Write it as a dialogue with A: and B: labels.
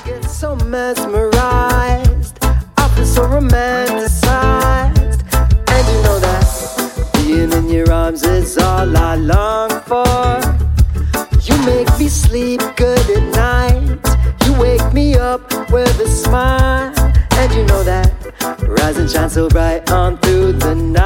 A: get so mesmerized, I feel so romanticized. And you know that being in your arms is all I long for. You make me sleep good at night. You wake me up with a smile. And you know that rise and shine so bright on through the night.